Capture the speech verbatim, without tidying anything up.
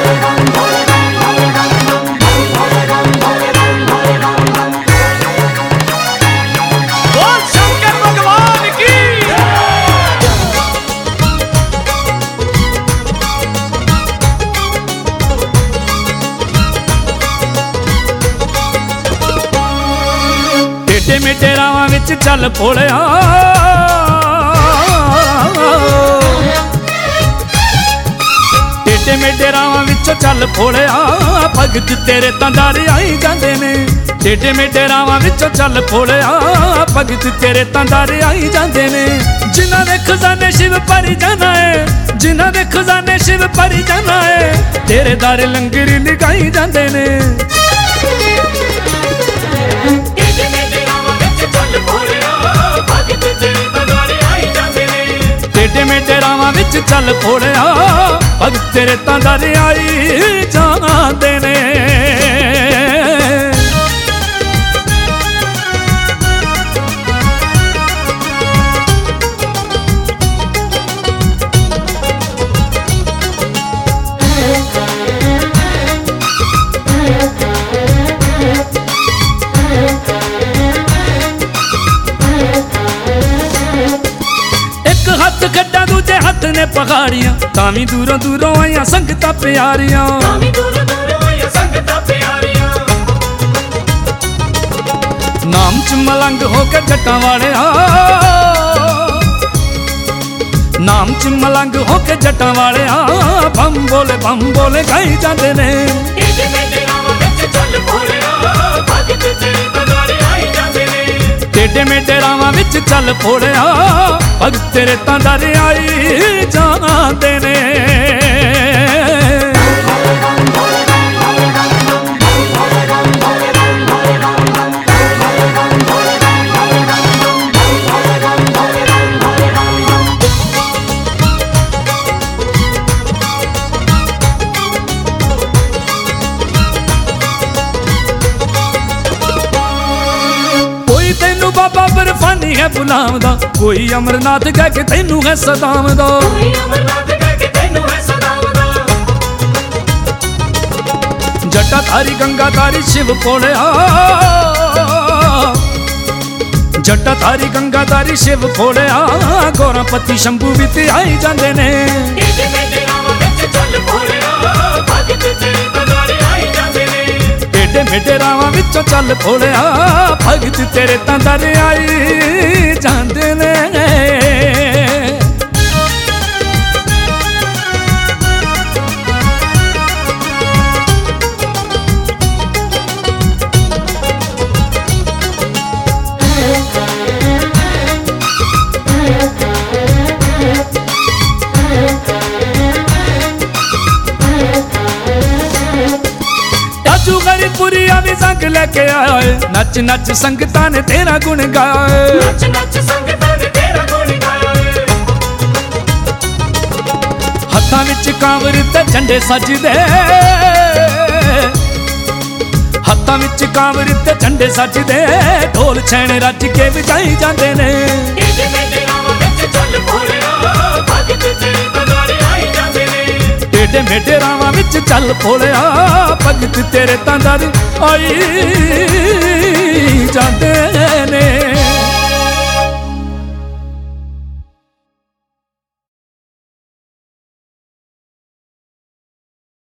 टेढ़े मेढ़े रावां विच चल भोलिया, टेढ़े मेढ़े रावां विच चल भोलिया, भगत तेरे तां दर आई जांदे ने। टेढ़े मेढ़े रावां विच चल भोलिया, भगत तेरे तां दर आई जांदे ने। जिन्हां दे खजाने शिव भरी जाना है, जिन्हां दे खजाने शिव भरी जाना है, तेरे दर लंगर लगाई जांदे ने। टेढ़े मेढ़े रावां विच चल भोलिया, भगत तेरे तां दर आई जांदे ने। हथ खड्डा दूजे हथ ने पहाड़ियां, तावी दूरों दूरों आईया संगतां प्यारियां। नाम च मलंग होके जट्टां वाले आ, नाम च मलंग होके जट्टां वाले आ, बम बोले बम बोले गाई जांदे ने। टेढ़े मेढ़े रावां विच चल भोलिया, भगत तेरे तां दर आई जांदे ने। बाबा बर्फानी है बुलावदा, कोई अमरनाथ कह के तैनू है सदावदा। जटा धारी गंगा धारी शिव भोलिया, जटा धारी गंगा धारी शिव भोलिया, गौरापति शंभू भी ते आई जांदे ने। टेढ़े मेढ़े रावां विचों चल भोलिया, भगत तेरे तां दर आई जांदे ने। पुरिया भी संग लेके आए, नच नच संगतां ने तेरा गुण गाए। नच नच संगतां ने तेरा गुण गाए। हत्थां विच कांवर ते झंडे सजदे, हत्थां विच कांवर ते झंडे सजदे, ढोल छैने रज के वजाई जांदे ने। टेढ़े मेढ़े रावां विच चल भोलिया, भगत तेरे तां दर आई जांदे ने।